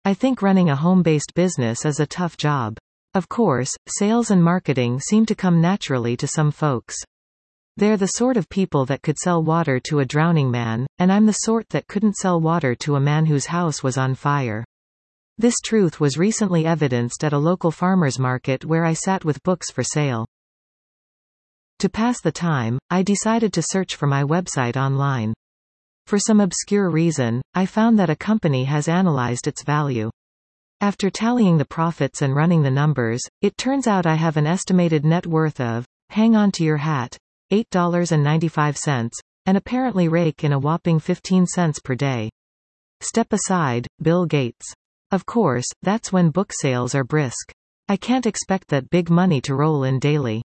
I think running a home-based business is a tough job. Of course, sales and marketing seem to come naturally to some folks. They're the sort of people that could sell water to a drowning man, and I'm the sort that couldn't sell water to a man whose house was on fire. This truth was recently evidenced at a local farmer's market where I sat with books for sale. To pass the time, I decided to search for my website online. For some obscure reason, I found that a company has analyzed its value. After tallying the profits and running the numbers, it turns out I have an estimated net worth of, hang on to your hat, $8.95, and apparently rake in a whopping 15 cents per day. Step aside, Bill Gates. Of course, that's when book sales are brisk. I can't expect that big money to roll in daily.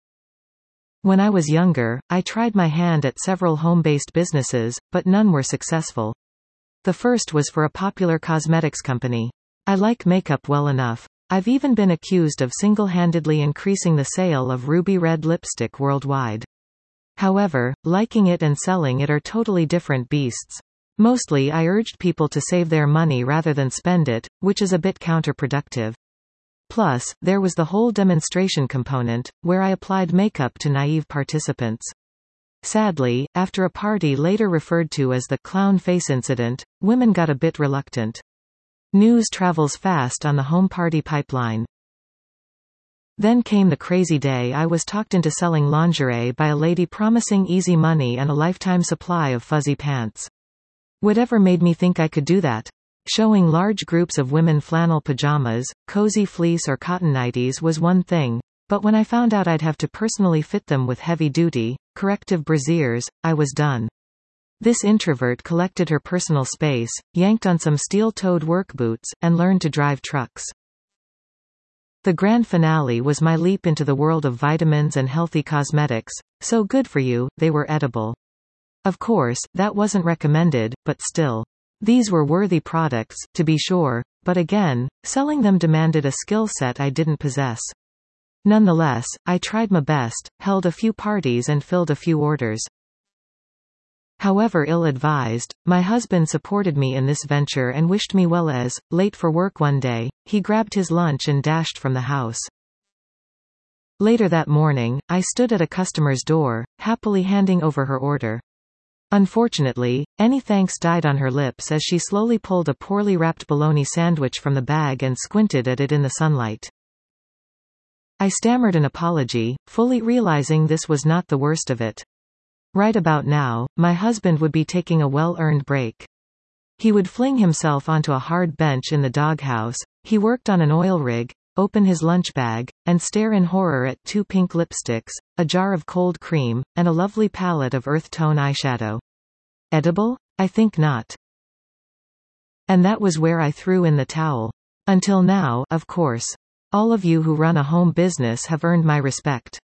When I was younger, I tried my hand at several home-based businesses, but none were successful. The first was for a popular cosmetics company. I like makeup well enough. I've even been accused of single-handedly increasing the sale of ruby red lipstick worldwide. However, liking it and selling it are totally different beasts. Mostly I urged people to save their money rather than spend it, which is a bit counterproductive. Plus, there was the whole demonstration component, where I applied makeup to naive participants. Sadly, after a party later referred to as the clown face incident, women got a bit reluctant. News travels fast on the home party pipeline. Then came the crazy day I was talked into selling lingerie by a lady promising easy money and a lifetime supply of fuzzy pants. Whatever made me think I could do that? Showing large groups of women flannel pajamas, cozy fleece or cotton nighties was one thing, but when I found out I'd have to personally fit them with heavy-duty, corrective brasiers, I was done. This introvert collected her personal space, yanked on some steel-toed work boots, and learned to drive trucks. The grand finale was my leap into the world of vitamins and healthy cosmetics, so good for you, they were edible. Of course, that wasn't recommended, but still. These were worthy products, to be sure, but again, selling them demanded a skill set I didn't possess. Nonetheless, I tried my best, held a few parties and filled a few orders. However ill-advised, my husband supported me in this venture and wished me well as, late for work one day, he grabbed his lunch and dashed from the house. Later that morning, I stood at a customer's door, happily handing over her order. Unfortunately, any thanks died on her lips as she slowly pulled a poorly wrapped bologna sandwich from the bag and squinted at it in the sunlight. I stammered an apology, fully realizing this was not the worst of it. Right about now, my husband would be taking a well-earned break. He would fling himself onto a hard bench in the doghouse, he worked on an oil rig, open his lunch bag, and stare in horror at 2 pink lipsticks, a jar of cold cream, and a lovely palette of earth tone eyeshadow. Edible? I think not. And that was where I threw in the towel. Until now, of course. All of you who run a home business have earned my respect.